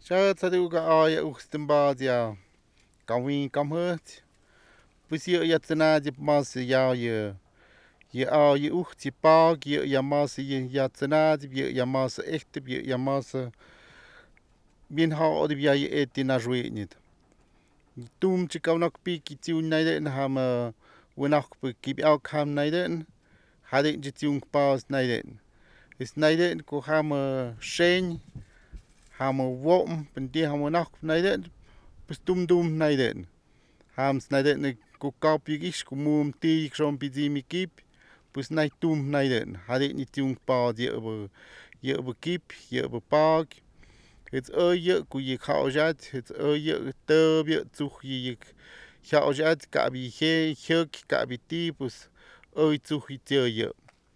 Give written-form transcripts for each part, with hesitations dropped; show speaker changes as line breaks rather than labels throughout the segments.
Cha taduga aya uxtimbadia kawin kamhut. Pusio ya tsanadi mas ya ye aya uxti pag ya mas ya tsanadi ya mas echt ya mas bien ha de ya etina ruinit. Tum chikaunak piki tiun naiden ham winak kip out ham naiden. Hadin jitiung pas naiden. Is naiden ko ham shen ham wom pendi ham nak naiden. Pues dum naiden. Ham naiden ko kapigis ko mum ti krom pidimi kip. Pues nai tum naiden. Hadin jitiung pas ye kip ye pag. Het je ku je gaujat het je te zoek je gaujat kabi he huk kabi tipus zoek je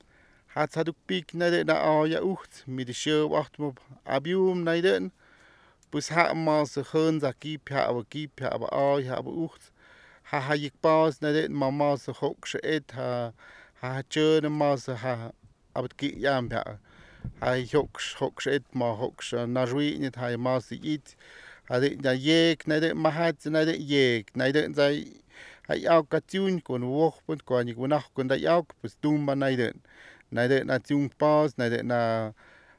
had ook pik naar de al ja ucht met de show wacht op abium naiden dus ha maar ze hun za kip ha al ha ucht ha je pas naar de mama ze hok ze et ha chön maar ze ha abet ki jam ha hij hoks et maar hoks naar ruïnet hij maar ze eet hij de jek naar de mahat naar de jek naar de zij hij ook katuin kon woog punt kon ik wanneer kon dat ook dus doen maar naar de natuurlijk pas naar de na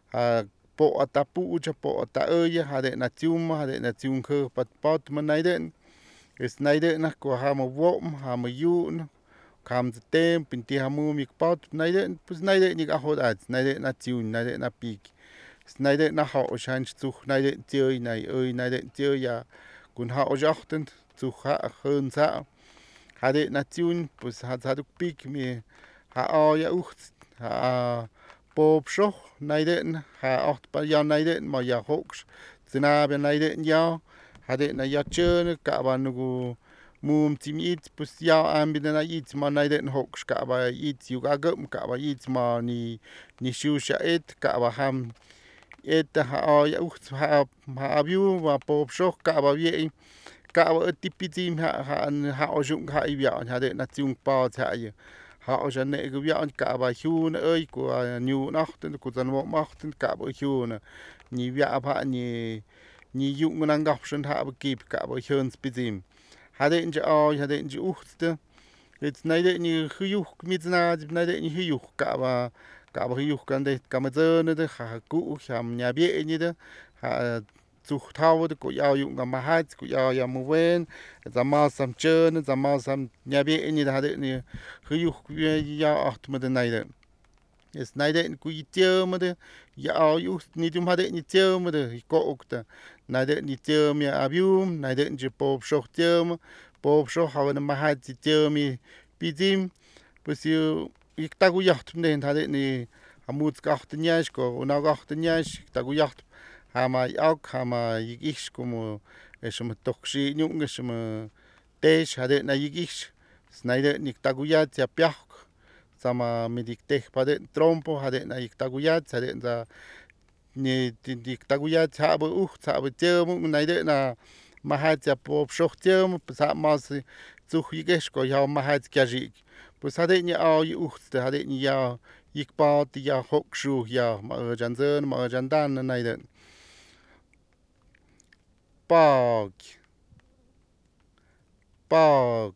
po atapu po atauje hij de natuurlijk hij de natuurlijk pat maar naar de is naar de na ko ha maar wom ha maar joen kam de tem pinti hamu mik pat naide pues naide nik ahod at naide na tiun naide na pik naide na ha o shan zuch naide tioi nai oi naide tioi ja kun ha o jachten zuch ha hun sa hade na tiun pues hat pik mi ha a ja ucht ha pop scho naide ha acht pa ja naide ma ja hoks zina be naide ja hade na ja chön ka ba nugu mum tim it pues ja an bin na it ma naiden hoks ka ba it yu ga gum ka ba it ma ni shusha et ka ba ham et ha ya ucht ha abiu wa pop shok ka ba wie ka ba tipitim ha o jung ha i ya ha de na tung pa ta ye ha o ja ne gu ya ka ba hun oi ko nu nachten ko dan mo machten ka ba hun ni ya ba ni jung nan gapschen ha ba gib ka ba hun spitim hade in je hade in je uchtste het naide ni huyuk mit na naide ni huyuk ka ba huyuk kan de kamazone de ha ku ham nya bie ni de ha zucht hawo de ko ja jung ma hat ko ja mo wen za ma sam chön za ma sam nya bie ni de hade ni huyuk ja acht mit de naide is naide ku tieu de ja just ni dum hade ni tieu de ko okta naide ni tieu mi abium naide je pop shoch tieu pop shoch hawen ma hat tieu mi pidim pues ik tagu jacht den hade ni amut gachten jas ko una gachten jas tagu jacht hama ook hama ich como es me toxi jung es me tes hade na ich naide ni tagu jat ja piach sama medik tech pade trompo hade na ik taguyat hade da ni dik taguyat habe habe term naide na mahat ja pop shoch term sa mas zuchiges ko ja mahat kajik pues hade ni a ucht hade ni ja ik pa ja hokshu ja ma janzen ma jandan naide pag pag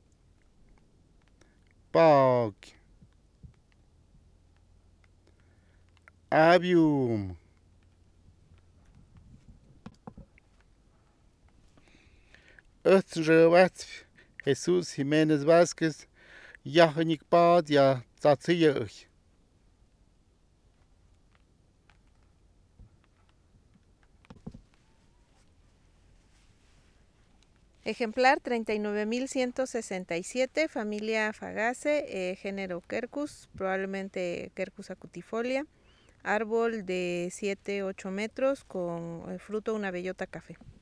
pag abium Ötzenröwat Jesús Jiménez Vázquez Yahanik Pad ya Tzatziyach.
Ejemplar 39.167, familia Fagace, género Quercus, probablemente Quercus acutifolia, árbol de 7-8 metros con fruto una bellota café.